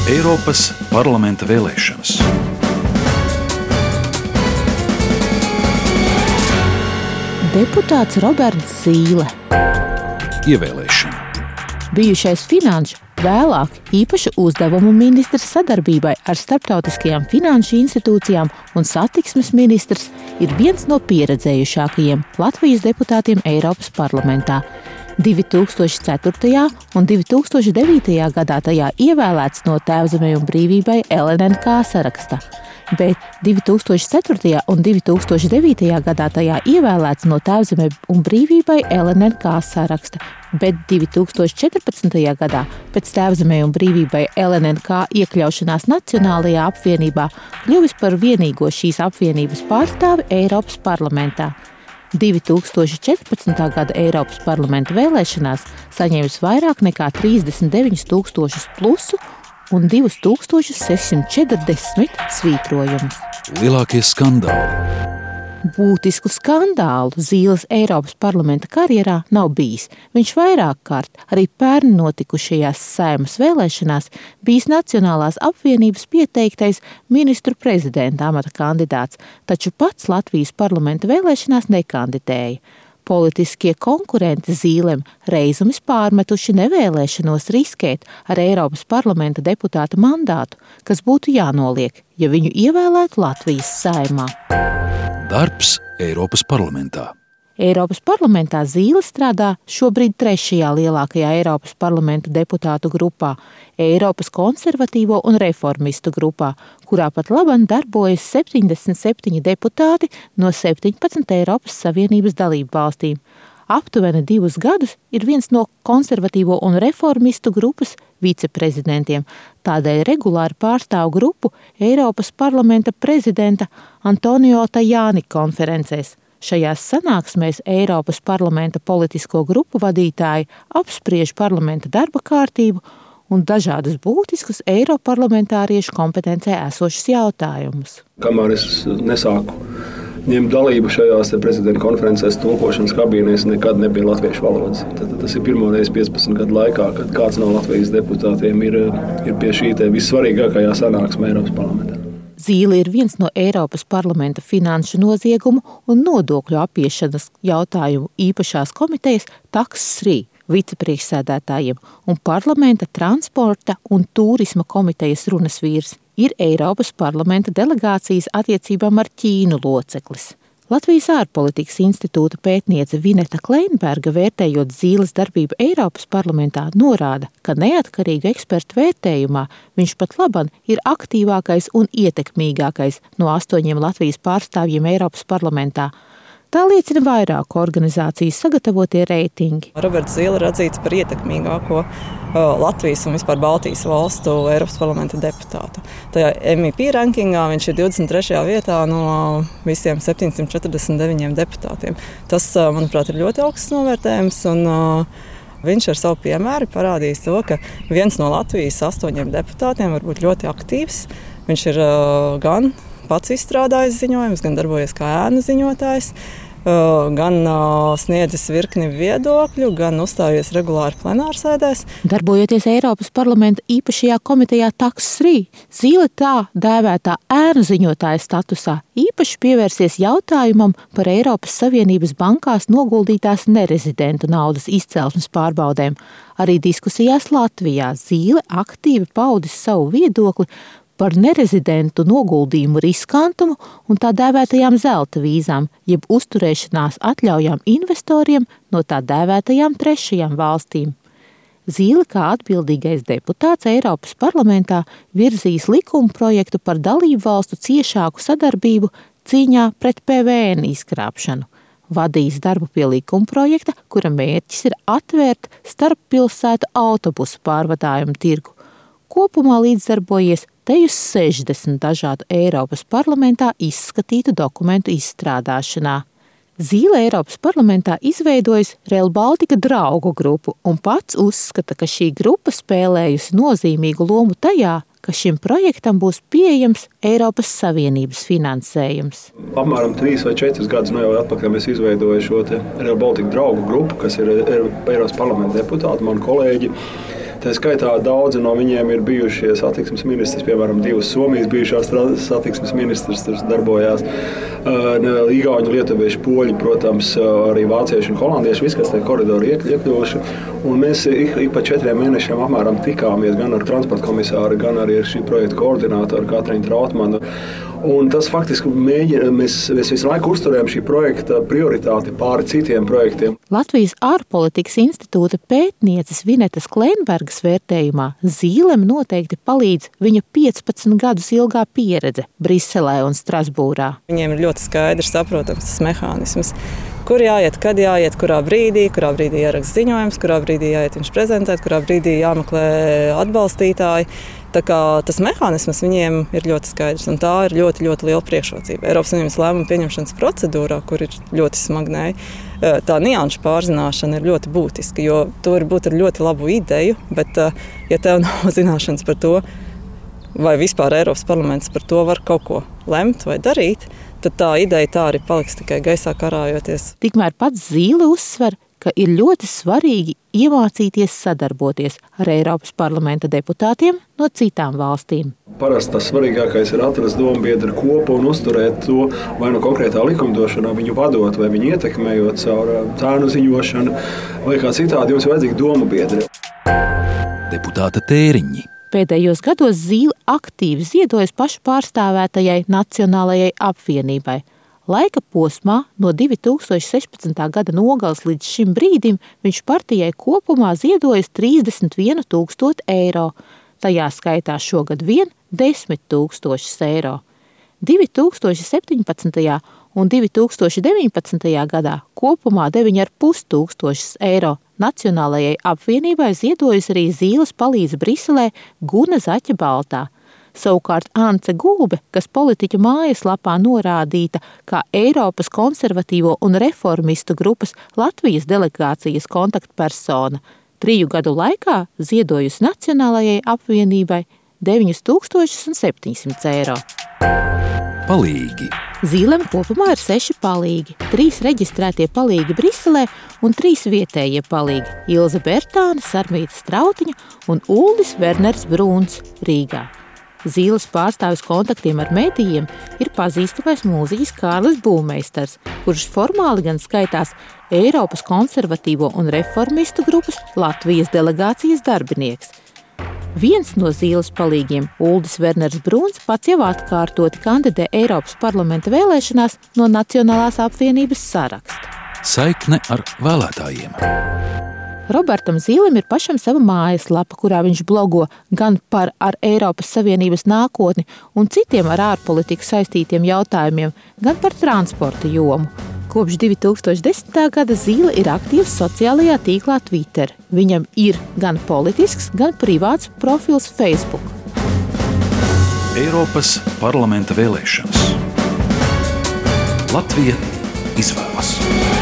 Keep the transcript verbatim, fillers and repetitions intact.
Eiropas parlamenta vēlēšanas. Deputāts Roberts Zīle. Ievēlēšana. Bijušais finanšu, vēlāk īpašu uzdevumu ministrs sadarbībai ar starptautiskajām finanšu institūcijām un satiksmes ministrs ir viens no pieredzējušākajiem Latvijas deputātiem Eiropas parlamentā. divi tūkstoši ceturtajā un divi tūkstoši devītajā gadā tajā ievēlēts no Tēvzemei un brīvībai L N N K saraksta, bet divi tūkstoši ceturtajā un divi tūkstoši devītajā gadā tajā ievēlēts no Tēvzemei un brīvībai L N N K saraksta, bet divi tūkstoši četrpadsmitajā gadā pēc Tēvzemei un brīvībai L N N K iekļaušanās Nacionālajā apvienībā kļuvis par vienīgo šīs apvienības pārstāvi Eiropas parlamentā. divi tūkstoši četrpadsmitā gada Eiropas parlamenta vēlēšanās saņēmis vairāk nekā trīsdesmit deviņus tūkstošus plusu un divus tūkstošus sešsimt četrdesmit svītrojumus. Lielākie skandāli. Būtisku skandālu Zīles Eiropas parlamenta karjerā nav bijis. Viņš vairāk kārt, arī pērn notikušajās Saeimas vēlēšanās, bijis Nacionālās apvienības pieteiktais ministru prezidenta amata kandidāts, taču pats Latvijas parlamenta vēlēšanās nekandidēja. Politiskie konkurenti Zīlem reizumis pārmetuši nevēlēšanos riskēt ar Eiropas parlamenta deputāta mandātu, kas būtu jānoliek, ja viņu ievēlētu Latvijas Saeimā. Darbs Eiropas parlamentā. Eiropas parlamentā Zīle strādā šobrīd trešajā lielākajā Eiropas parlamenta deputātu grupā, Eiropas konservatīvo un reformistu grupā, kurā pat labam darbojas septiņdesmit septiņi deputāti no septiņpadsmit Eiropas Savienības dalību valstīm. Aptuveni divus gadus ir viens no konservatīvo un reformistu grupas viceprezidentiem, tādēļ regulāri pārstāv grupu Eiropas parlamenta prezidenta Antonio Tajani konferencēs. Šajās sanāksmēs Eiropas parlamenta politisko grupu vadītāji apspriež parlamenta darba kārtību un dažādus būtiskus eiroparlamentāriešu kompetencē esošus jautājumus. Kamēr es nesāku ņemt dalību šajās prezidenta konferencēs, tulkošanas kabīnēs nekad nebija latviešu valodas. Tad, tas ir pirmoreiz piecpadsmit gadu laikā, kad kāds no Latvijas deputātiem ir, ir pie šī te vissvarīgākajā sanāksmē Eiropas parlamentā. Zīle ir viens no Eiropas parlamenta finanšu noziegumu un nodokļu apiešanas jautājumu īpašās komitejas Tax trīs vicepriekšsēdētājiem un parlamenta transporta un tūrisma komitejas runas vīrs. Ir Eiropas parlamenta delegācijas attiecībām ar Ķīnu loceklis. Latvijas ārpolitikas institūta pētniece Vineta Kleinberga, vērtējot Zīles darbību Eiropas parlamentā, norāda, ka neatkarīgu ekspertu vērtējumā viņš pat laban ir aktīvākais un ietekmīgākais no astoņiem Latvijas pārstāvjiem Eiropas parlamentā. Tā liecina vairāku organizāciju sagatavotie reitingi. Roberts Zīle ir atzīts par ietekmīgāko Latvijas un vispār Baltijas valstu Eiropas parlamenta deputātu. Tajā M V P rankingā viņš ir divdesmit trešajā vietā no visiem septiņsimt četrdesmit deviņiem deputātiem. Tas, manuprāt, ir ļoti augsts novērtējums, un viņš ar savu piemēru parādījis to, ka viens no Latvijas astoņiem deputātiem var būt ļoti aktīvs. Viņš ir gan pats izstrādājis ziņojumus, gan darbojies kā ēnu ziņotājs, gan sniedzis virkni viedokļu, gan uzstājies regulāri plenārsēdēs. Darbojoties Eiropas parlamenta īpašajā komitejā Tax trīs, Zīle tā dēvētā ēnu ziņotāja statusā īpaši pievērsies jautājumam par Eiropas Savienības bankās noguldītās nerezidentu naudas izcelsmes pārbaudēm. Arī diskusijās Latvijā Zīle aktīvi paudis savu viedokli par nerezidentu noguldījumu riskantumu un tā dēvētajām zelta vīzām, jeb uzturēšanās atļaujām investoriem no tā dēvētajām trešajām valstīm. Zīle kā atbildīgais deputāts Eiropas parlamentā virzīs likuma projektu par dalību valstu ciešāku sadarbību cīņā pret P V N izkrāpšanu. Vadīs darbu pie likuma projekta, kura mērķis ir atvērt starppilsētu autobusu pārvadājumu tirgu. Kopumā līdzdarbojies tejus sešdesmit dažādu Eiropas parlamentā izskatītu dokumentu izstrādāšanā. Zīle Eiropas parlamentā izveidojas Rail Baltica draugu grupu un pats uzskata, ka šī grupa spēlējusi nozīmīgu lomu tajā, ka šim projektam būs pieejams Eiropas Savienības finansējums. Apmēram trīs vai četrus gadus no jau atpakaļ mēs izveidojam šo te Rail Baltica draugu grupu, kas ir Eiropas parlamenta deputāti, mani kolēģi. Tā skaitā daudzi no viņiem ir bijušie satiksmes ministrs, piemēram, divas Somijas bijušās satiksmes ministrs tur darbojās. Igauņi, lietuvieši, poļi, protams, arī vācieši un holandieši, viss, kas tajā koridorā iekļuvuši. Un mēs ik, ik pa četriem mēnešiem apmēram tikāmies gan ar transporta komisāru, gan arī ar šī projekta koordinātoru Katrīnu Trautmanu. Un tas faktiski mēģina, mēs, mēs visu laiku uzturējam šī projekta prioritāti pāri citiem projektiem. Latvijas ārpolitikas institūta pētnieces Vinetas Klenbergas vērtējumā Zīlem noteikti palīdz viņa piecpadsmit gadus ilgā pieredze Briselē un Strasbūrā. Viņiem ir ļoti skaidrs saprotams tas mehānisms, kur jāiet, kad jāiet, kurā brīdī, kurā brīdī jāraksta ziņojums, kurā brīdī jāiet viņš prezentēt, kurā brīdī jāmeklē atbalstītāji. Tā kā tas mehānisms viņiem ir ļoti skaidrs, un tā ir ļoti, ļoti liela priekšrocība. Eiropas Savienības lēmumu pieņemšanas procedūrā, kur ir ļoti smagnēji, tā nianšu pārzināšana ir ļoti būtiska, jo tu vari būt ar ļoti labu ideju, bet ja tev nav zināšanas par to, vai vispār Eiropas parlaments par to var kaut ko lemt vai darīt, tad tā ideja tā arī paliks tikai gaisā karājoties. Tikmēr pats Zīle uzsver, ka ir ļoti svarīgi iemācīties sadarboties ar Eiropas parlamenta deputātiem no citām valstīm. Parasti tas svarīgākais ir atrast dombiedru kopu un uzturēt to vai no konkrētā likumdošanā, viņu vadot vai viņu ietekmējot caur cēnu ziņošanu vai kā citādi jums vajadzīgi dombiedri. Deputāta tēriņi. Pēdējos gados Zīle aktīvi ziedojas pašu pārstāvētajai Nacionālajai apvienībai. Laika posmā no divi tūkstoši sešpadsmitā gada nogales līdz šim brīdim viņš partijai kopumā ziedojas trīsdesmit vienu tūkstošu eiro. Tajā skaitā šogad vien desmit tūkstošus eiro. divi tūkstoši septiņpadsmitajā un divi tūkstoši deviņpadsmitajā gadā kopumā deviņi ar pus tūkstošus eiro Nacionālajai apvienībai ziedojas arī Zīles palīdz Briselē Guna Zaķa Baltā. Savukārt Ance Gulbe, kas politiķu mājaslapā norādīta kā Eiropas konservatīvo un reformistu grupas Latvijas delegācijas kontaktpersona, triju gadu laikā ziedojusi Nacionālajai apvienībai deviņus tūkstošus septiņsimt eiro. Palīgi. Zīlem kopumā ir seši palīgi, trīs reģistrētie palīgi Briselē un trīs vietējie palīgi – Ilze Bertāne, Sarmīta Strautiņa un Uldis Werners Brūns Rīgā. Zīles pārstāvis kontaktiem ar medijiem ir pazīstamais mūziķis Kārlis Būmeistars, kurš formāli gan skaitās Eiropas konservatīvo un reformistu grupas Latvijas delegācijas darbinieks. Viens no Zīles palīgiem, Uldis Werners Brūns, pats jau atkārtoti kandidē Eiropas parlamenta vēlēšanās no Nacionālās apvienības saraksta. Saikne ar vēlētājiem. Robertam Zīlem ir pašam sava mājaslapa, kurā viņš blogo gan par ar Eiropas Savienības nākotni un citiem ar ārpolitiku saistītiem jautājumiem, gan par transporta jomu. Kopš divi tūkstoši desmitā gada Zīle ir aktīvs sociālajā tīklā Twitter. Viņam ir gan politisks, gan privāts profils Facebook. Eiropas parlamenta vēlēšanas. Latvija izvēlas.